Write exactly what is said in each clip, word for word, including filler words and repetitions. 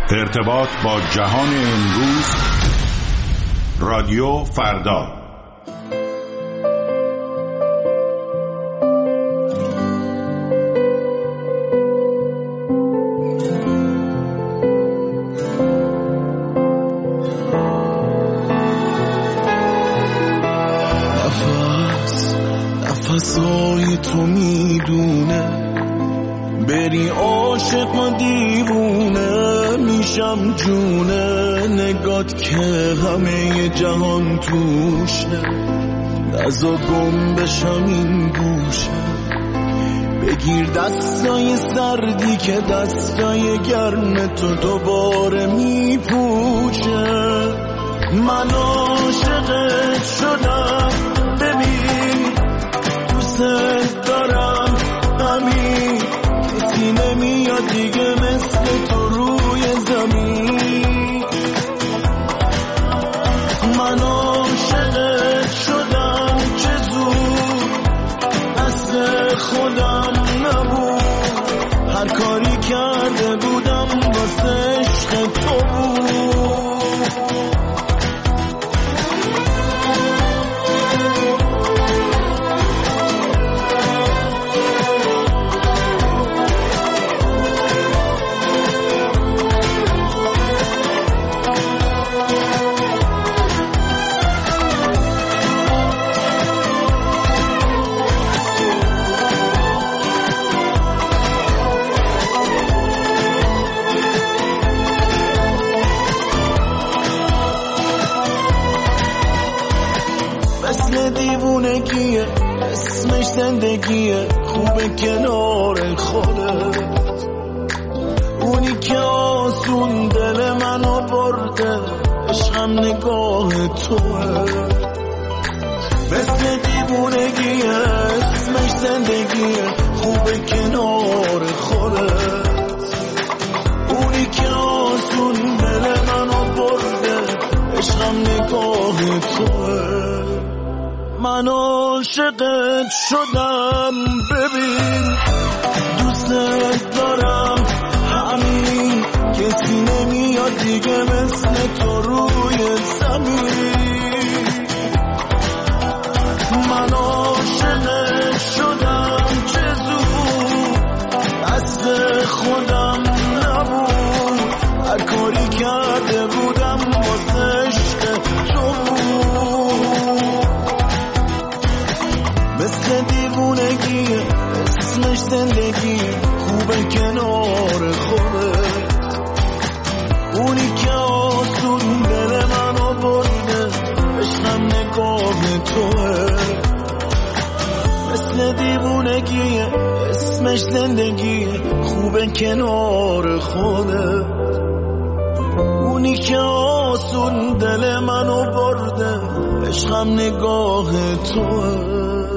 ارتباط با جهان امروز، رادیو فردا. نفس نفسای تو میدونه، بری عاشق و دیوونه میشم جونه، نگات که همه جهان توشه، نزا گم بشم این گوشه، بگیر دستای سردی که دستای گرم تو دوباره میپوشه. من عاشقت شدم، ببین دوست دارم، همین کسی نمیاد دیگه مثل تو روی زمین. من عاشقت شدم، چه زود دست خودم نبود، هر کاری کرده بودم واسه عشق تو بود. دیوونگیه اسمش زندگیه، خوبه کنار خودت، اونی که آسون دل منو برده، عشقم نگاه توه. مثل دیوونگیه اسمش زندگیه، خوبه کنار خودت، اونی که آسون دل منو برده، عشقم نگاه توه. من عاشقت شدم، ببین دوست دارم، همین کسی نمیاد دیگه مثل تو روی زمین. من عاشقت شدم، چه زود دست خودم نبود، هر کاری کرده بودم واسه عشق تو بود. مثل دیوونگیه اسمش زندگی، خوبه کنار خودت، اونی که آسون دل منو برده، عشقم نگاه توه. مثل دیوونگیه اسمش زندگی، خوبه کنار خودت، اونی که آسون دل منو برده، عشقم نگاه توه.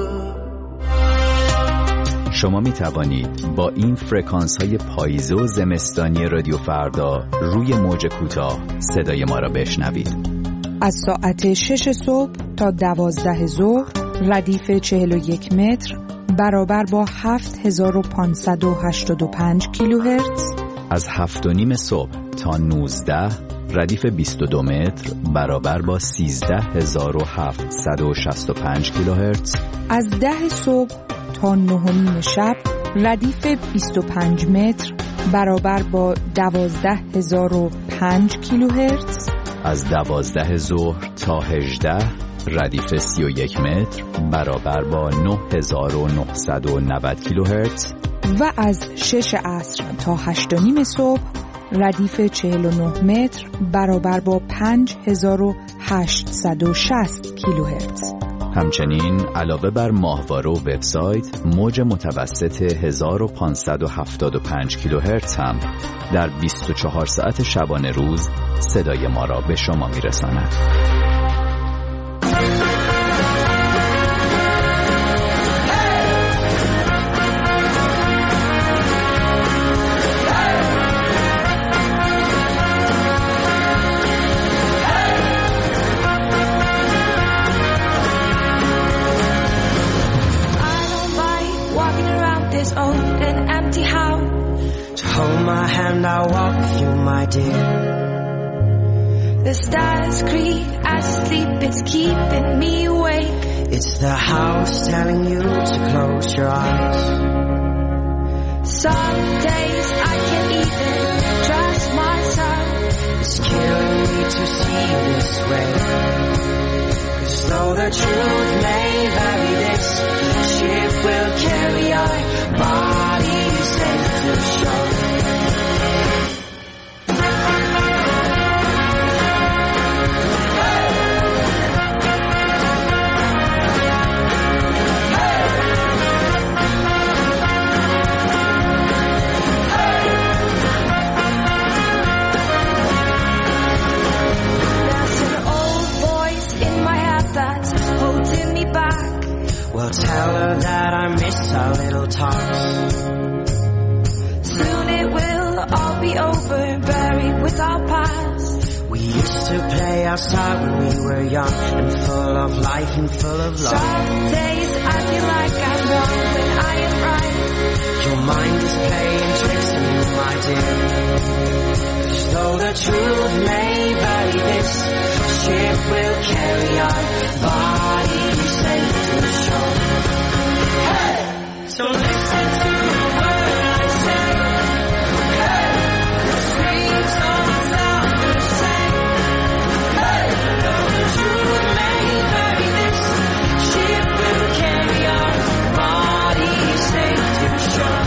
شما می توانید با این فرکانس های پاییزه و زمستانی رادیو فردا روی موج کوتاه صدای ما را بشنوید. از ساعت شش صبح تا دوازده ظهر ردیف چهل و یک متر برابر با هفت هزار و پانصد و هشتاد و پنج کیلوهرتز. از هفت و نیم صبح تا نوزده ردیف بیست و دو متر برابر با سیزده هزار و هفتصد و شصت و پنج کیلوهرتز. از ده صبح تا نه و نیم شب ردیف بیست و پنج متر برابر با دوازده هزار و پنج کیلوهرتز. از دوازده ظهر تا هجده ردیف سی و یک متر برابر با نه هزار و نهصد و نود کیلوهرتز. و از شش عصر تا هشت و نیم صبح ردیف چهل و نه متر برابر با پنج هزار و هشتصد و شصت کیلوهرتز. همچنین علاوه بر ماهواره و وبسایت، موج متوسط هزار و پانصد و هفتاد و پنج کیلوهرتز هم در بیست و چهار ساعت شبانه روز صدای ما را به شما میرساند. I walk with you, my dear. The stars creep, I sleep, it's keeping me awake. It's the house telling you to close your eyes. Some days I can't even trust myself. It's killing me to see you this way. 'Cause though the truth may vary, this ship will carry our bodies safe to shore. Well, tell her that I miss our little talks. Soon it will all be over, buried with our past. We used to play outside when we were young and full of life and full of love. Some days I feel like I'm wrong when I am right. Your mind is playing tricks on you, my dear. 'Cause though the truth may vary, this ship will carry our bodies safe to shore. Hey! So listen to the word I say. Hey! The streets don't sound the same. Hey! Though the truth may vary, this ship will carry our bodies safe to shore.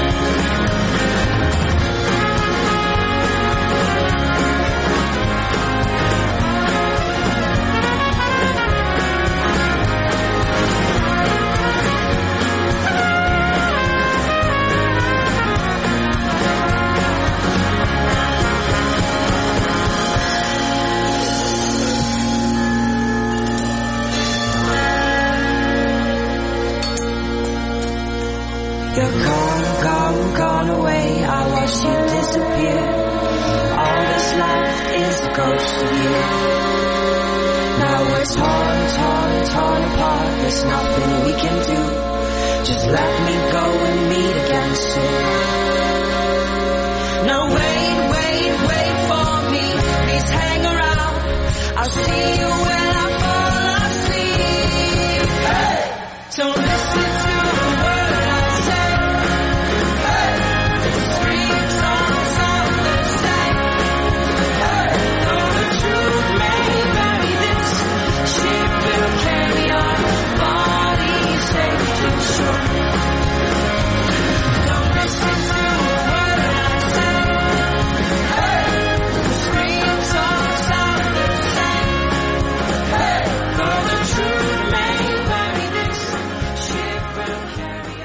You're gone, gone, gone away. I watched you disappear. All that's left is a ghost of you. Now we're torn, torn, torn apart. There's nothing we can do. Just let me go and meet again soon. Now wait, wait, wait for me. Please hang around. I'll see you when I fall asleep. Hey! Don't listen to the word I say. Hey! The streets don't sound the same. Hey! Though the truth may vary, this ship will carry our bodies safe to shore. Don't listen to the word I say. Hey! The streets don't sound the same. Hey! Though the truth may vary, this ship will carry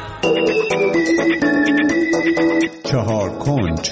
our چهار کنج.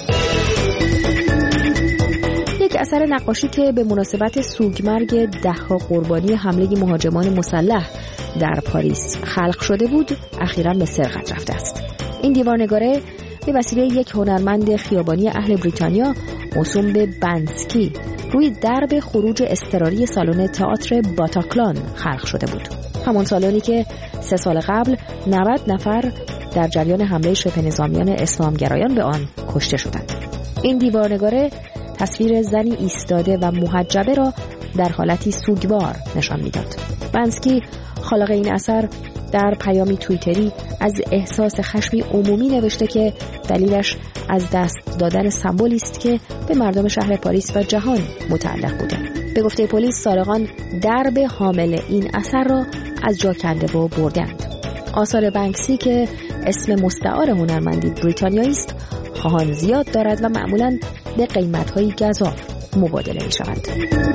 یک اثر نقاشی که به مناسبت سوگمرگ ده‌ها قربانی حمله مهاجمان مسلح در پاریس خلق شده بود، اخیراً به سرقت رفته است. این دیوارنگاره به وسیله یک هنرمند خیابانی اهل بریتانیا موسوم به بنسکی روی درب خروج اضطراری سالن تئاتر باتاکلان خلق شده بود. همون سالنی که سه سال قبل نود نفر در جریان حمله شبه نظامیان اسلامگرایان به آن کشته شدند. این دیوارنگاره تصویر زنی ایستاده و محجبه را در حالتی سوگوار نشان میداد. بنسکی خالق این اثر در پیامی توییتری از احساس خشمی عمومی نوشته که دلیلش از دست دادن سمبولی است که به مردم شهر پاریس و جهان متعلق بوده. به گفته پلیس سارقان درب حامل این اثر را از جا کنده و بردند. آثار بنکسی که اسم مستعار هنرمندی بریتانیایی است، خواهان زیاد دارد و معمولاً به قیمت‌های گزاف مبادله می‌شود.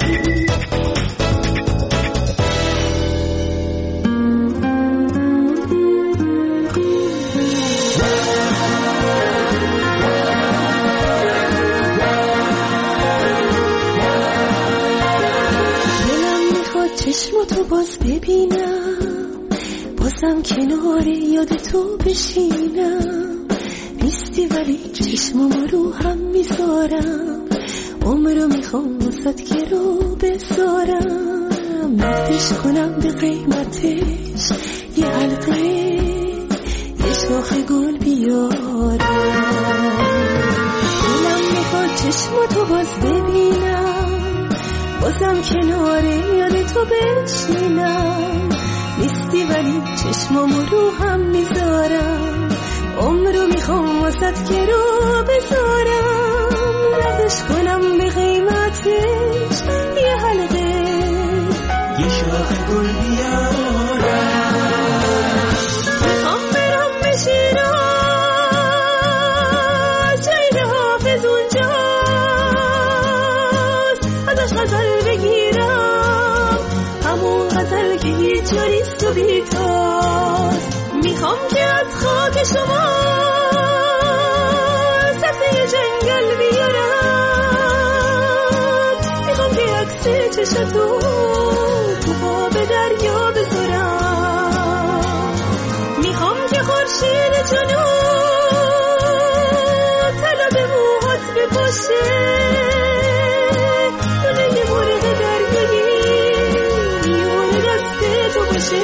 چشماتو باز ببینم، بازم کنار یاد تو بشینم. نیستی ولی چشمامو رو هم میذارم، عمرو میخوام واسد که رو بذارم. نفتش کنم به قیمتش یه حلقه، یه شاخ گل بیارم. دلم چشم تو باز ببینم، بازم کنار یاد تو بشینم. نیستی ولی چشمامو رو هم میذارم، عمرو میخوام واسط که رو بذارم. ردش کنم به قیمتش یه حلقه، یه شاخ گل بیارم. میخوام برم به شیراز، شهید حافظ اونجاست، ازش غزل بگیرم، همون غزل که هیچ جوریست و بیتاست. میخوام که از خاک شما سبزه جنگل بیارم، میخوام که عکس چشتو تو آب دریا بذارم. میخوام که خورشید جنوب طلا به موهات بپاشه، دونه یه مرغ دریایی میونه دست تو باشه.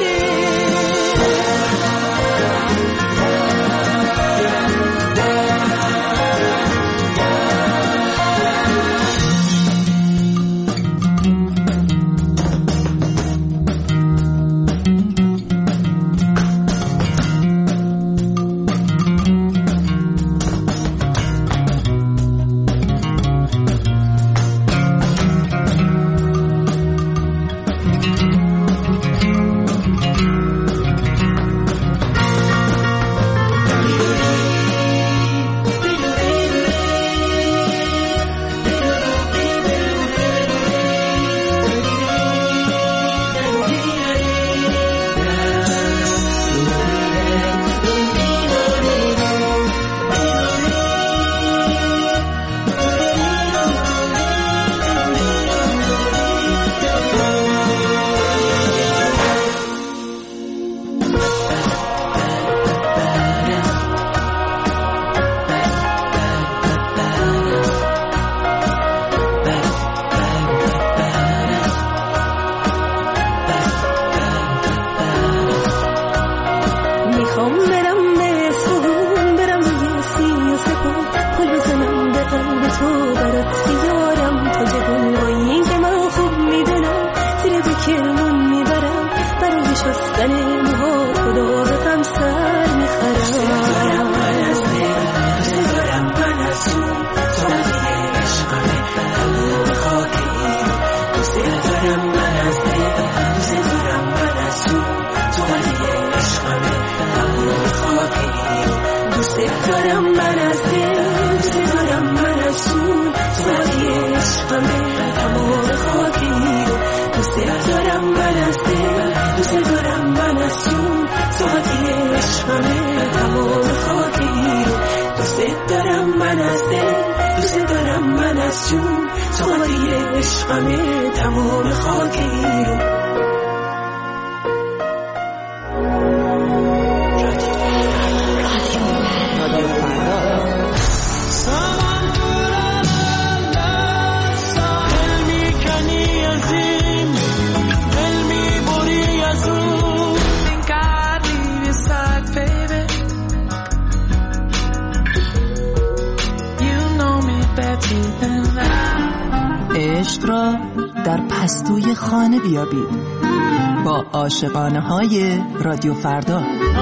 عشق را در پستوی خانه بیابید با عاشقانه های رادیو فردا.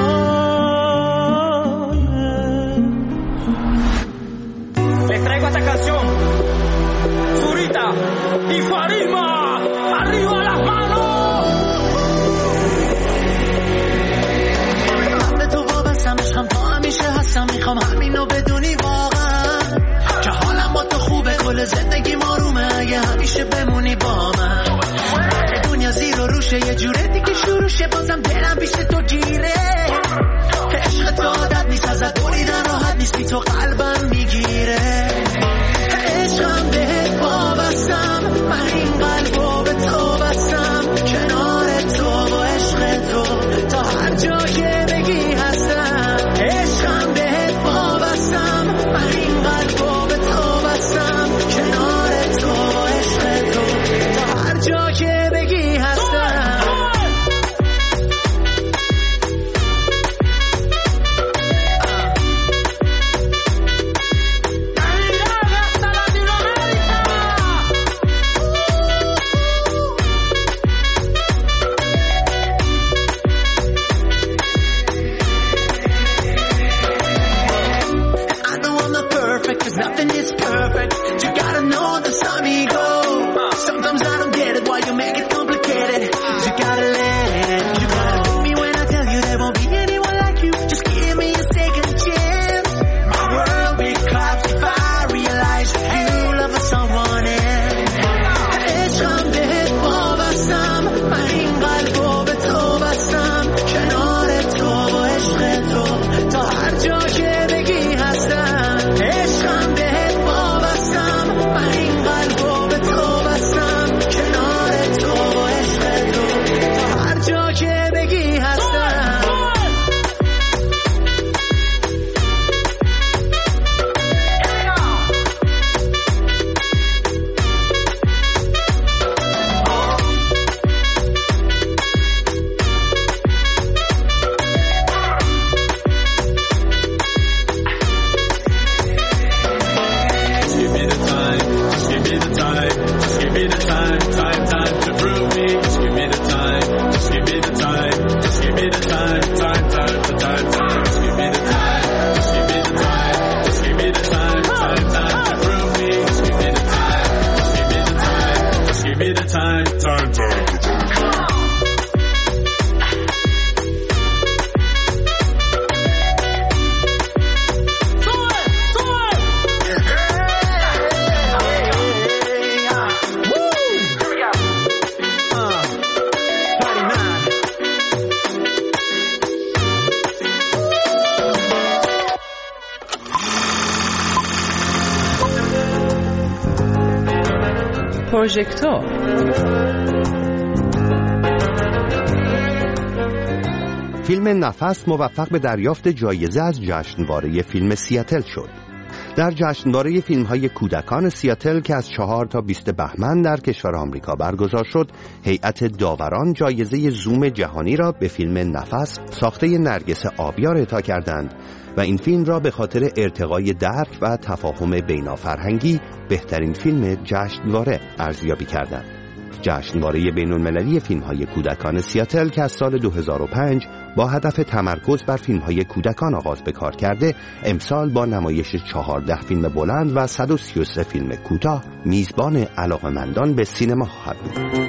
Les traigo esta canción, Zurita y Farima, arriba las manos. به تو وابستم، عشقم تا همیشه هستم، میخوام همینو بدونی واقعا که حالم با تو خوبه، کل زندگی آرومه اگه همیشه بمونی با من. دنیا زیر و روشه، یه جوره دیگه شروعشه، بازم دلم پیش تو گیره. عشق تو عادت نیست، ازت بریدن راحت نیست، بی تو قلبم میگیره. عشقم بهت وابستم، من این قلبو به تو بستم، کنار تو و عشق تو تا هر جا که بگی هستم. عشقم بهت وابستم، من این قلبو به تو بستم، کنار تو و عشق تو تا هر جا که بگی هستم. and it's perfect. You gotta know there's some ego. Sometimes I don't get it why you make it complicated. You gotta let it. You gotta believe me when I tell you there won't be anyone like you. Just give me a second chance. My world will collapse if I realize you love someone else. عشقم بهت وابستم، من این قلبو به تو بستم، کنار تو و عشق تو تا هر جا که بگی هستم. عشقم بهت وابستم، من این قلبو به تو بستم، کنار تو و عشق تو تا هر جا که بگی هستم. پروژکتور. فیلم نفس موفق به دریافت جایزه از جشنواره فیلم سیاتل شد. در جشنواره فیلم‌های کودکان سیاتل که از چهار تا بیست بهمن در کشور آمریکا برگزار شد، هیئت داوران جایزه زوم جهانی را به فیلم نفس ساخته نرگس آبیار اعطا کردند و این فیلم را به خاطر ارتقای درک و تفاهم بین‌الفرهنگی بهترین فیلم جشنواره ارزیابی کردند. جشنواره بین‌المللی فیلم‌های کودکان سیاتل که از سال دو هزار و پنج با هدف تمرکز بر فیلم‌های کودکان آغاز به کار کرده، امسال با نمایش چهارده فیلم بلند و صد و سی و سه فیلم کوتاه میزبان علاقه‌مندان به سینما خواهد بود.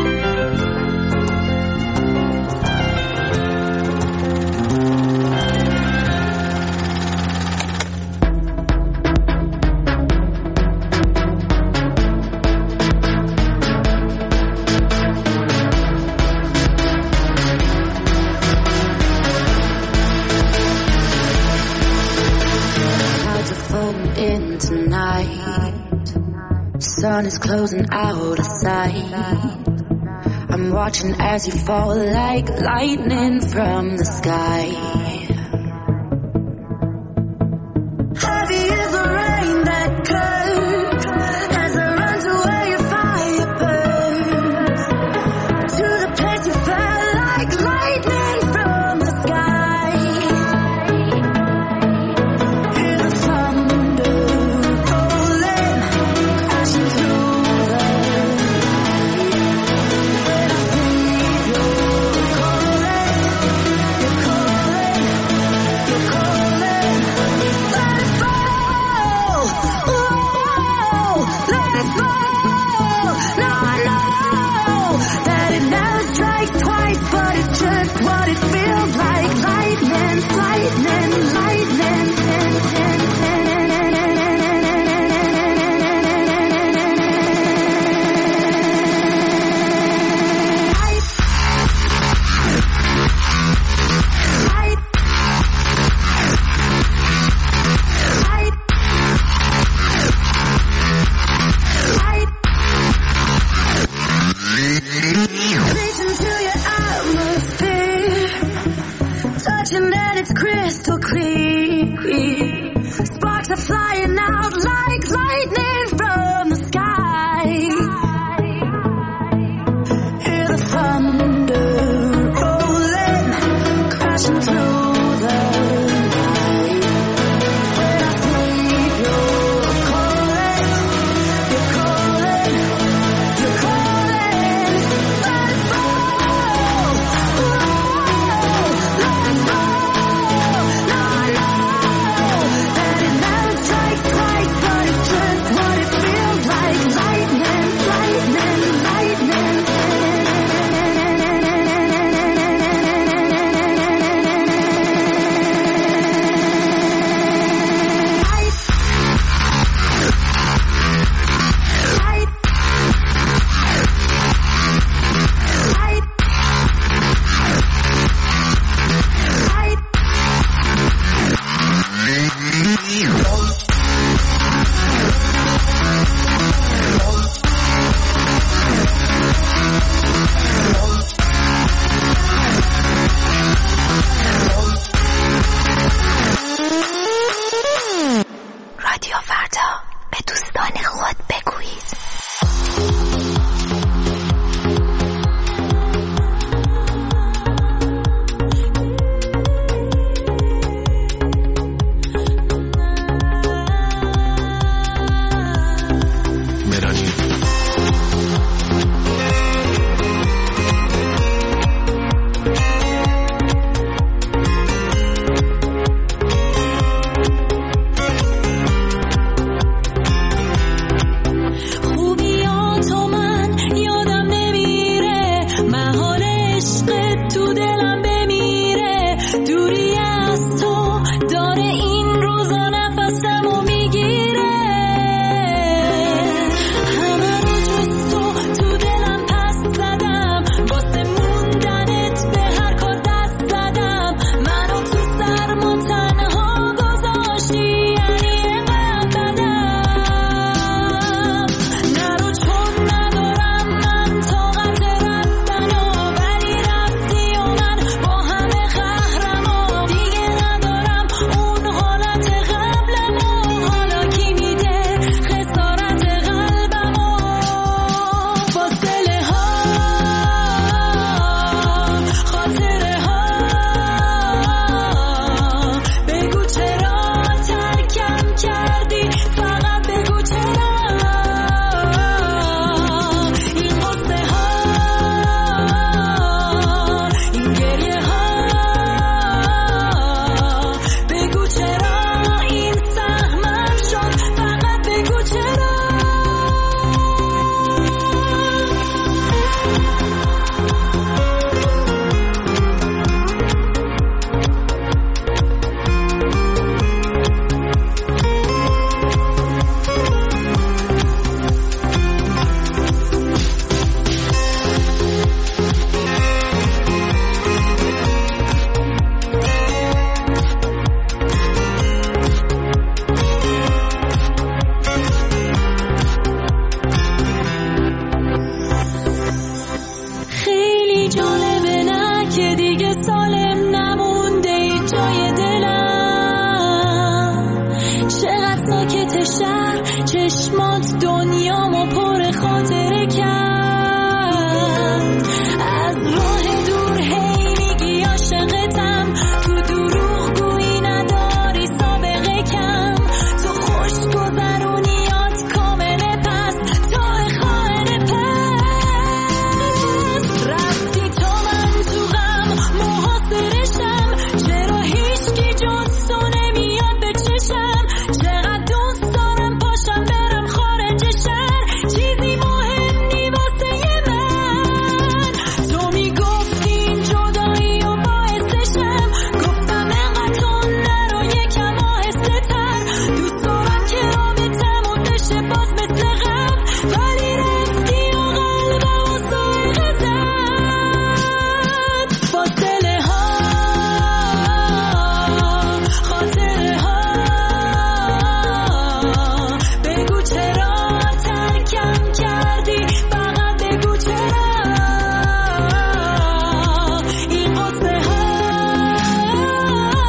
Sun is closing out of sight. I'm watching as you fall like lightning from the sky. Heavy is the rain that curves as I run to where your fire burns. To the place you fell like lightning from the sky. Hear the thunder rolling, crashing through the night. When I see you calling, you're calling. بگویید.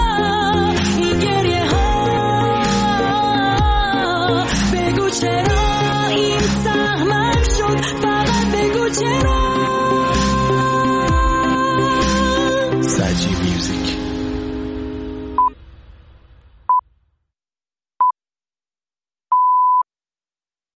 چرا